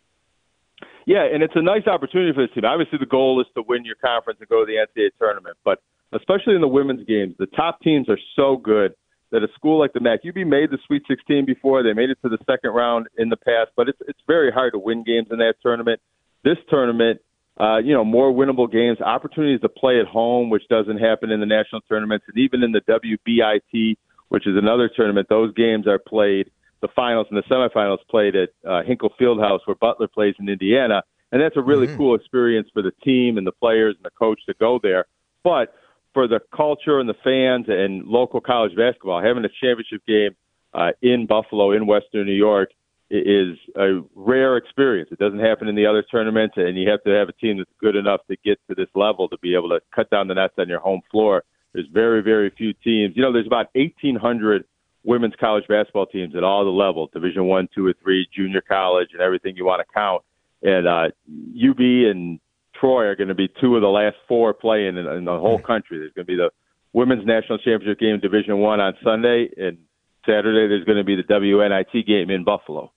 Yeah, and it's a nice opportunity for this team. Obviously, the goal is to win your conference and go to the N C double A tournament. But especially in the women's games, the top teams are so good that a school like the M A C, U B made the Sweet sixteen before. They made it to the second round in the past, but it's it's very hard to win games in that tournament. This tournament, uh, you know, more winnable games, opportunities to play at home, which doesn't happen in the national tournaments, and even in the W B I T, which is another tournament. Those games are played. The finals and the semifinals played at uh, Hinkle Fieldhouse, where Butler plays in Indiana, and that's a really mm-hmm. cool experience for the team and the players and the coach to go there. But for the culture and the fans and local college basketball, having a championship game uh, in Buffalo, in Western New York, is a rare experience. It doesn't happen in the other tournaments, and you have to have a team that's good enough to get to this level to be able to cut down the nets on your home floor. There's very, very few teams. You know, there's about eighteen hundred women's college basketball teams at all the levels, Division One, Two, or Three, junior college, and everything you want to count. And uh, U B and Troy are going to be two of the last four playing in, in the whole country. There's going to be the women's national championship game, Division One, on Sunday, and Saturday there's going to be the W N I T game in Buffalo.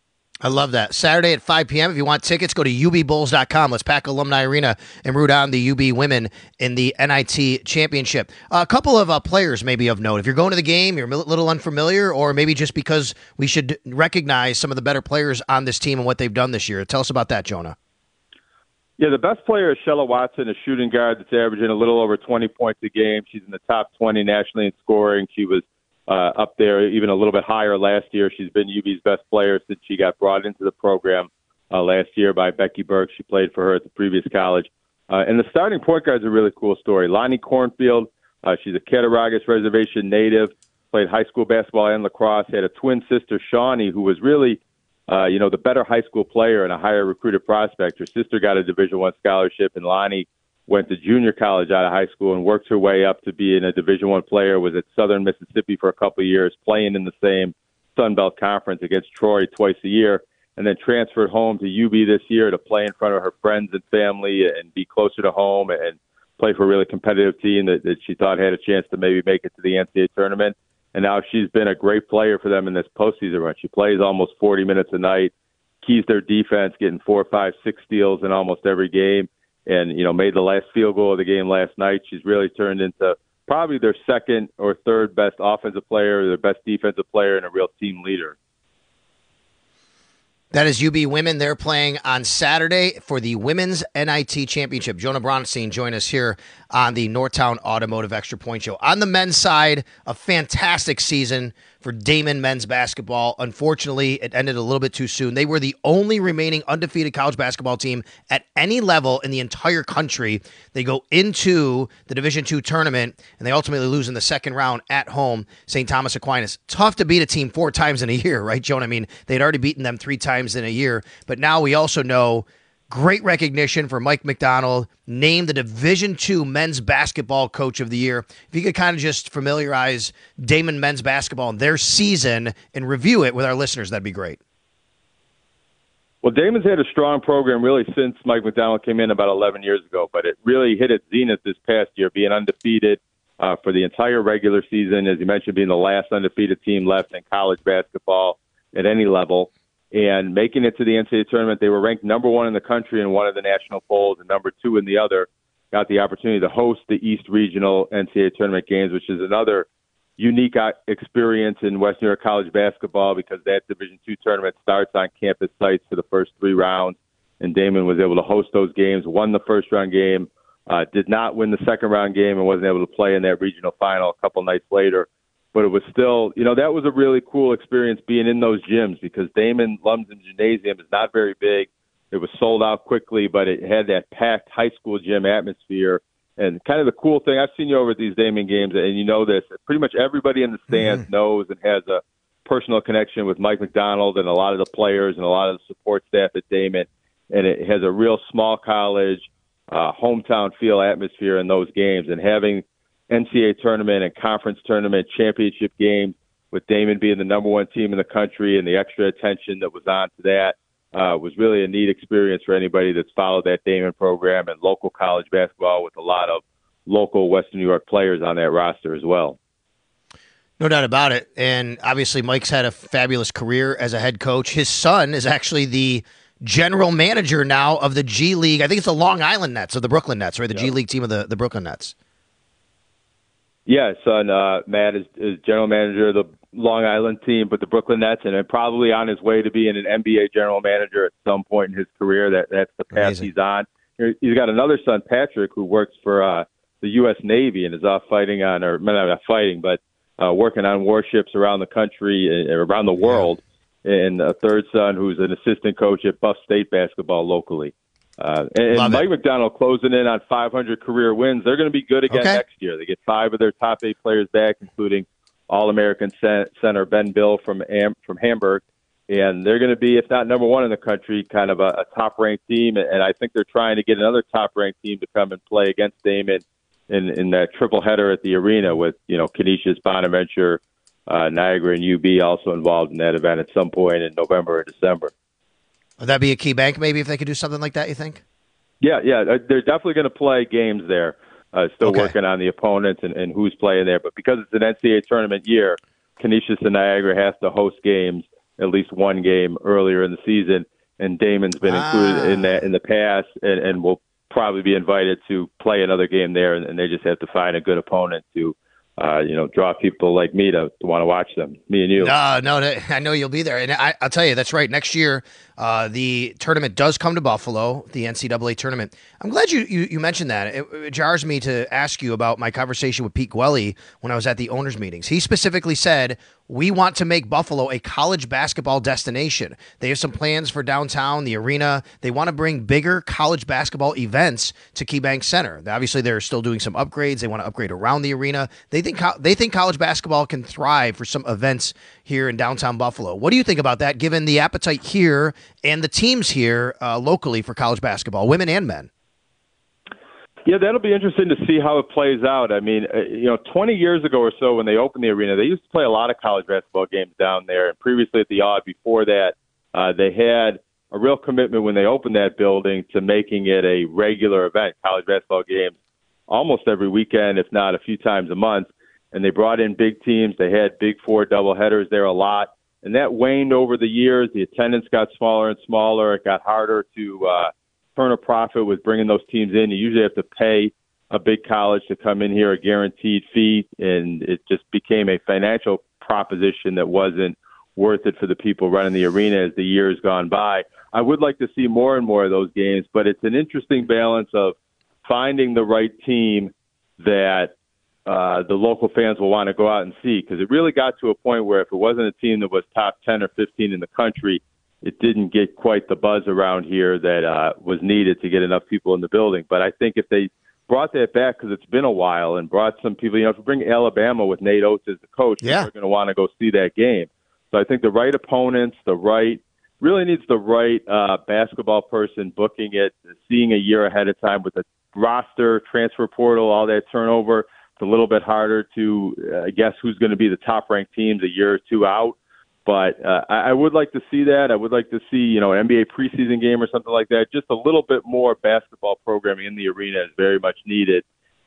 I love that. Saturday at five p.m. If you want tickets, go to U B Bulls dot com. Let's pack Alumni Arena and root on the U B women in the N I T Championship. Uh, a couple of uh, players maybe of note. If you're going to the game, you're a little unfamiliar, or maybe just because we should recognize some of the better players on this team and what they've done this year. Tell us about that, Jonah. Yeah, the best player is Shella Watson, a shooting guard that's averaging a little over twenty points a game. She's in the top twenty nationally in scoring. She was Uh, up there, even a little bit higher last year. She's been U B's best player since she got brought into the program uh, last year by Becky Burke. She played for her at the previous college. Uh, and the starting point guard is a really cool story. Lonnie Cornfield, uh, she's a Cattaraugus Reservation native, played high school basketball and lacrosse, had a twin sister, Shawnee, who was really, uh, you know, the better high school player and a higher recruited prospect. Her sister got a Division One scholarship, and Lonnie went to junior college out of high school and worked her way up to being a Division One player, was at Southern Mississippi for a couple of years, playing in the same Sun Belt Conference against Troy twice a year, and then transferred home to U B this year to play in front of her friends and family and be closer to home and play for a really competitive team that, that she thought had a chance to maybe make it to the N C double A tournament. And now she's been a great player for them in this postseason run. She plays almost forty minutes a night, keys their defense, getting four, five, six steals in almost every game. And, you know, made the last field goal of the game last night. She's really turned into probably their second or third best offensive player, their best defensive player, and a real team leader. That is U B women. They're playing on Saturday for the Women's N I T Championship. Jonah Bronstein join us here on the Northtown Automotive Extra Point Show. On the men's side, a fantastic season for Damon men's basketball. Unfortunately, it ended a little bit too soon. They were the only remaining undefeated college basketball team at any level in the entire country. They go into the Division Two tournament, and they ultimately lose in the second round at home, Saint Thomas Aquinas. Tough to beat a team four times in a year, right, Jonah? I mean, they'd already beaten them three times in a year, but now we also know great recognition for Mike McDonald, named the Division Two Men's Basketball Coach of the Year. If you could kind of just familiarize Damon men's basketball and their season and review it with our listeners, that'd be great. Well, Damon's had a strong program really since Mike McDonald came in about eleven years ago, but it really hit its zenith this past year, being undefeated uh, for the entire regular season, as you mentioned, being the last undefeated team left in college basketball at any level. And making it to the N C double A tournament, they were ranked number one in the country in one of the national polls and number two in the other. Got the opportunity to host the East Regional N C double A tournament games, which is another unique experience in West New York college basketball because that Division two tournament starts on campus sites for the first three rounds. And Damon was able to host those games, won the first round game, uh, did not win the second round game, and wasn't able to play in that regional final a couple nights later. But it was still, you know, that was a really cool experience being in those gyms because Damon Lumsden Gymnasium is not very big. It was sold out quickly, but it had that packed high school gym atmosphere. And kind of the cool thing, I've seen you over at these Damon games, and you know this, pretty much everybody in the stands mm-hmm. knows and has a personal connection with Mike McDonald and a lot of the players and a lot of the support staff at Damon. And it has a real small college, uh, hometown feel atmosphere in those games. And having N C double A tournament and conference tournament championship games with Damon being the number one team in the country and the extra attention that was on to that uh, was really a neat experience for anybody that's followed that Damon program and local college basketball with a lot of local Western New York players on that roster as well. No doubt about it. And obviously Mike's had a fabulous career as a head coach. His son is actually the general manager now of the G League. I think it's the Long Island Nets or the Brooklyn Nets, right? The yep. G League team of the, the Brooklyn Nets. Yeah, son, uh, Matt is, is general manager of the Long Island team, but the Brooklyn Nets, and then probably on his way to being an N B A general manager at some point in his career. That That's the path Amazing. he's on. He's got another son, Patrick, who works for uh, the U S Navy and is off fighting on, or not fighting, but uh, working on warships around the country, uh, around the world. Yeah. And a third son who's an assistant coach at Buff State basketball locally. Uh, and and Mike it. McDonald closing in on five hundred career wins. They're going to be good again okay. next year. They get five of their top eight players back, including All-American center Ben Bill from Am- from Hamburg. And they're going to be, if not number one in the country, kind of a, a top-ranked team. And I think they're trying to get another top-ranked team to come and play against Damon in, in that triple header at the arena with, you know, Canisius, Bonaventure, Uh, Niagara and U B also involved in that event at some point in November or December. Would that be a key bank maybe if they could do something like that, you think? Yeah, yeah. They're definitely going to play games there. Uh, still okay. working on the opponents and, and who's playing there. But because it's an N C double A tournament year, Canisius and Niagara has to host games, at least one game earlier in the season. And Damon's been ah. included in that in the past and, and will probably be invited to play another game there. And, and they just have to find a good opponent to Uh, you know, draw people like me to, to want to watch them, me and you. No, no, I know you'll be there. And I, I'll tell you, that's right. Next year, uh, the tournament does come to Buffalo, the N C double A tournament. I'm glad you, you, you mentioned that. It, it jars me to ask you about my conversation with Pete Gwelly when I was at the owners' meetings. He specifically said, we want to make Buffalo a college basketball destination. They have some plans for downtown, the arena. They want to bring bigger college basketball events to KeyBank Center. Obviously, they're still doing some upgrades. They want to upgrade around the arena. They think they think college basketball can thrive for some events here in downtown Buffalo. What do you think about that, given the appetite here and the teams here uh, locally for college basketball, women and men? Yeah, that'll be interesting to see how it plays out. I mean, uh, you know, twenty years ago or so when they opened the arena, they used to play a lot of college basketball games down there. And previously at the Odd, before that, uh, they had a real commitment when they opened that building to making it a regular event, college basketball games, almost every weekend, if not a few times a month. And they brought in big teams. They had big four doubleheaders there a lot. And that waned over the years. The attendance got smaller and smaller. It got harder to uh, turn a profit with bringing those teams in. You usually have to pay a big college to come in here, a guaranteed fee, and it just became a financial proposition that wasn't worth it for the people running the arena as the years gone by. I would like to see more and more of those games, but it's an interesting balance of finding the right team that uh, the local fans will want to go out and see, because it really got to a point where if it wasn't a team that was top ten or fifteen in the country, it didn't get quite the buzz around here that uh, was needed to get enough people in the building. But I think if they brought that back, because it's been a while, and brought some people, you know, if you bring Alabama with Nate Oates as the coach, yeah. they're going to want to go see that game. So I think the right opponents, the right, really needs the right uh, basketball person booking it, seeing a year ahead of time with the roster, transfer portal, all that turnover. It's a little bit harder to uh, guess who's going to be the top-ranked teams a year or two out. But uh, I would like to see that. I would like to see, you know, an N B A preseason game or something like that. Just a little bit more basketball programming in the arena is very much needed.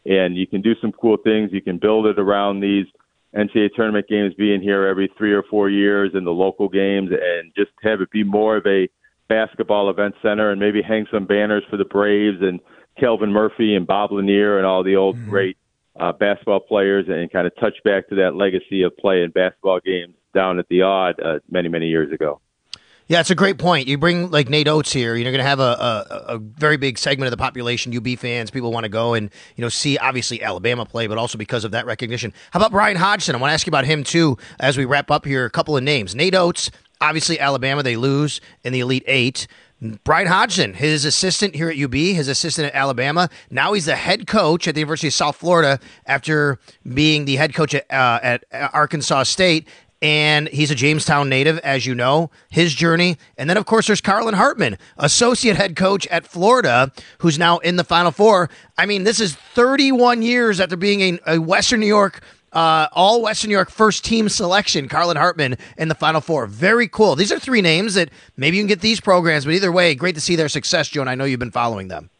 and you can do some cool things. You can build it around these N C double A tournament games being here every three or four years and the local games, and just have it be more of a basketball event center, and maybe hang some banners for the Braves and Kelvin Murphy and Bob Lanier and all the old mm-hmm. great uh, basketball players, and kind of touch back to that legacy of playing basketball games down at the Odd uh, many, many years ago. Yeah, it's a great point. You bring like Nate Oates here, you're going to have a, a, a very big segment of the population, U B fans. People want to go and, you know, see obviously Alabama play, but also because of that recognition. How about Brian Hodgson? I want to ask you about him too as we wrap up here. A couple of names. Nate Oates, obviously Alabama, they lose in the Elite Eight. Brian Hodgson, his assistant here at U B, his assistant at Alabama. Now he's the head coach at the University of South Florida after being the head coach at, uh, at Arkansas State. And he's a Jamestown native, as you know, his journey. And then, of course, there's Carlin Hartman, associate head coach at Florida, who's now in the Final Four. I mean, this is thirty-one years after being a, a Western New York, uh, all Western New York first team selection, Carlin Hartman in the Final Four. Very cool. These are three names that maybe you can get these programs, but either way, great to see their success, Joe, and I know you've been following them.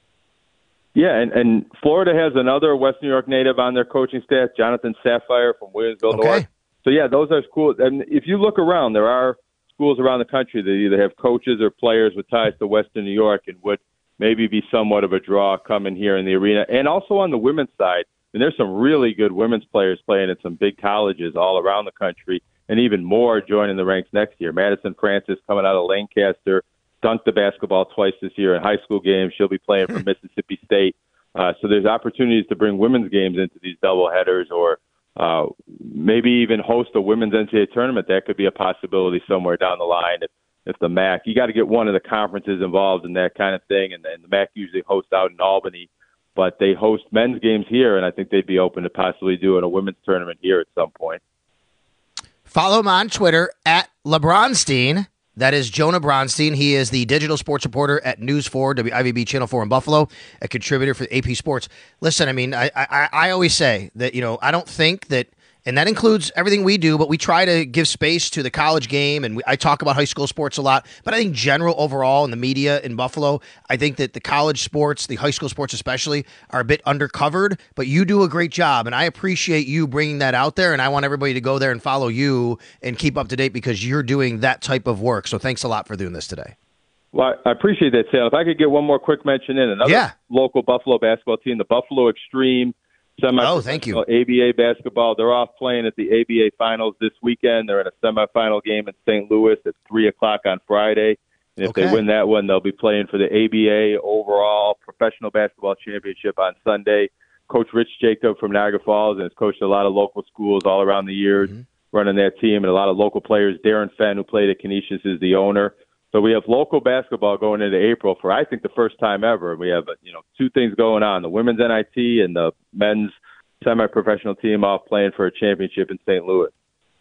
Yeah, and, and Florida has another Western New York native on their coaching staff, Jonathan Sapphire from Williamsville, okay. North. So, yeah, those are schools. And if you look around, there are schools around the country that either have coaches or players with ties to Western New York and would maybe be somewhat of a draw coming here in the arena. And also on the women's side, and there's some really good women's players playing at some big colleges all around the country, and even more joining the ranks next year. Madison Francis coming out of Lancaster, dunked the basketball twice this year in high school games. She'll be playing for Mississippi State. Uh, so there's opportunities to bring women's games into these doubleheaders, or Uh, maybe even host a women's N C double A tournament. That could be a possibility somewhere down the line. If, if the M A C, you got to get one of the conferences involved in that kind of thing, and, and the M A C usually hosts out in Albany, but they host men's games here, and I think they'd be open to possibly doing a women's tournament here at some point. Follow him on Twitter at LeBronstein. That is Jonah Bronstein. He is the digital sports reporter at News four, W I V B Channel four in Buffalo, a contributor for A P Sports. Listen, I mean, I, I, I always say that, you know, I don't think that, and that includes everything we do, but we try to give space to the college game, and we, I talk about high school sports a lot, but I think general overall in the media in Buffalo, I think that the college sports, the high school sports especially, are a bit undercovered, but you do a great job, and I appreciate you bringing that out there, and I want everybody to go there and follow you and keep up to date because you're doing that type of work, so thanks a lot for doing this today. Well, I appreciate that, Sal. If I could get one more quick mention in, another yeah. local Buffalo basketball team, the Buffalo Extreme, Oh, thank you. A B A basketball. They're off playing at the A B A finals this weekend. They're in a semifinal game in Saint Louis at three o'clock on Friday. And if okay. they win that one, they'll be playing for the A B A overall professional basketball championship on Sunday. Coach Rich Jacob from Niagara Falls has coached a lot of local schools all around the years, mm-hmm. running that team, and a lot of local players. Darren Fenn, who played at Canisius, is the owner. So we have local basketball going into April for, I think, the first time ever. We have, you know, two things going on, the women's N I T and the men's semi-professional team off playing for a championship in Saint Louis.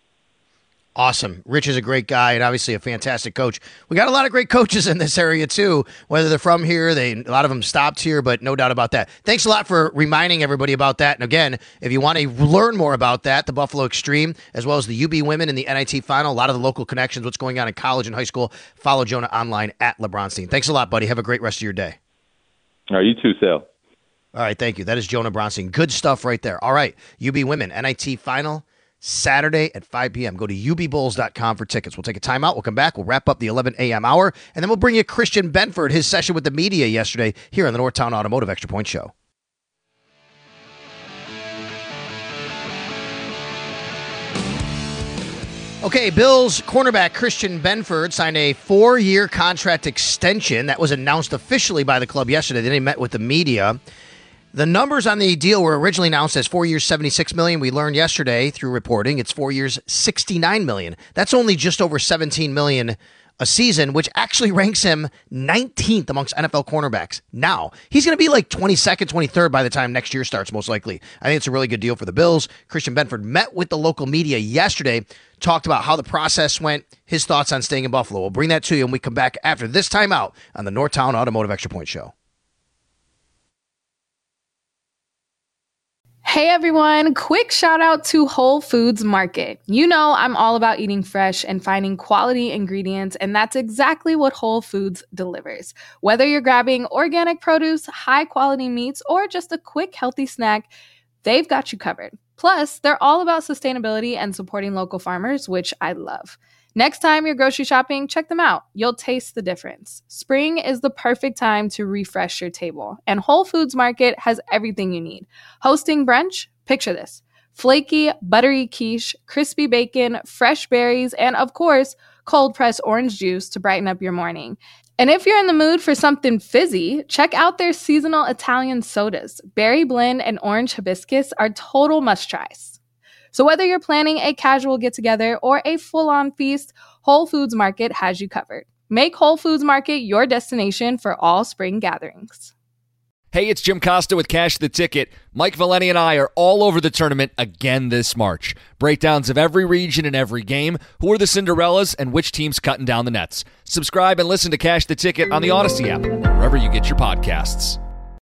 Awesome. Rich is a great guy and obviously a fantastic coach. We got a lot of great coaches in this area too, whether they're from here, they a lot of them stopped here, but no doubt about that. Thanks a lot for reminding everybody about that. And again, if you want to learn more about that, the Buffalo Extreme, as well as the U B women in the N I T final, a lot of the local connections, what's going on in college and high school, follow Jonah online at LeBronstein. Thanks a lot, buddy. Have a great rest of your day. All right, you too, Sal. All right, thank you. That is Jonah Bronstein. Good stuff right there. All right, U B women, N I T final, Saturday at five p.m. Go to U B Bulls dot com for tickets. We'll take a timeout. We'll come back. We'll wrap up the eleven a.m. hour, and then we'll bring you Christian Benford, his session with the media yesterday here on the Northtown Automotive Extra Point Show. Okay, Bills cornerback Christian Benford signed a four-year contract extension that was announced officially by the club yesterday. Then he met with the media. The numbers on the deal were originally announced as four years, seventy-six million dollars. We learned yesterday through reporting it's four years, sixty-nine million dollars. That's only just over seventeen million dollars a season, which actually ranks him nineteenth amongst N F L cornerbacks. Now, he's going to be like twenty-second, twenty-third by the time next year starts, most likely. I think it's a really good deal for the Bills. Christian Benford met with the local media yesterday, talked about how the process went, his thoughts on staying in Buffalo. We'll bring that to you when we come back after this timeout on the Northtown Automotive Extra Point Show. Hey everyone, quick shout out to Whole Foods Market. You know I'm all about eating fresh and finding quality ingredients, and that's exactly what Whole Foods delivers. Whether you're grabbing organic produce, high quality meats, or just a quick healthy snack, they've got you covered. Plus, they're all about sustainability and supporting local farmers, which I love. Next time you're grocery shopping, check them out. You'll taste the difference. Spring is the perfect time to refresh your table, and Whole Foods Market has everything you need. Hosting brunch? Picture this. Flaky, buttery quiche, crispy bacon, fresh berries, and of course, cold-pressed orange juice to brighten up your morning. And if you're in the mood for something fizzy, check out their seasonal Italian sodas. Berry blend and orange hibiscus are total must-tries. So whether you're planning a casual get-together or a full-on feast, Whole Foods Market has you covered. Make Whole Foods Market your destination for all spring gatherings. Hey, it's Jim Costa with Cash the Ticket. Mike Valeni and I are all over the tournament again this March. Breakdowns of every region and every game, who are the Cinderellas, and which team's cutting down the nets. Subscribe and listen to Cash the Ticket on the Odyssey app, wherever you get your podcasts.